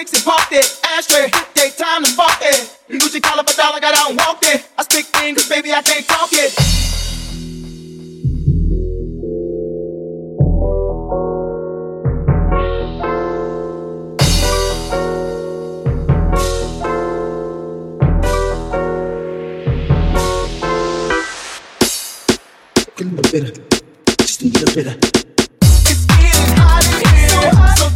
bricks and parked it. Ashtray, daytime and fuck it. Gucci collar for dollar, got out and walked it. I speak English, baby, I can't talk it. A little bitter, just a little bitter. It's getting hot in here, so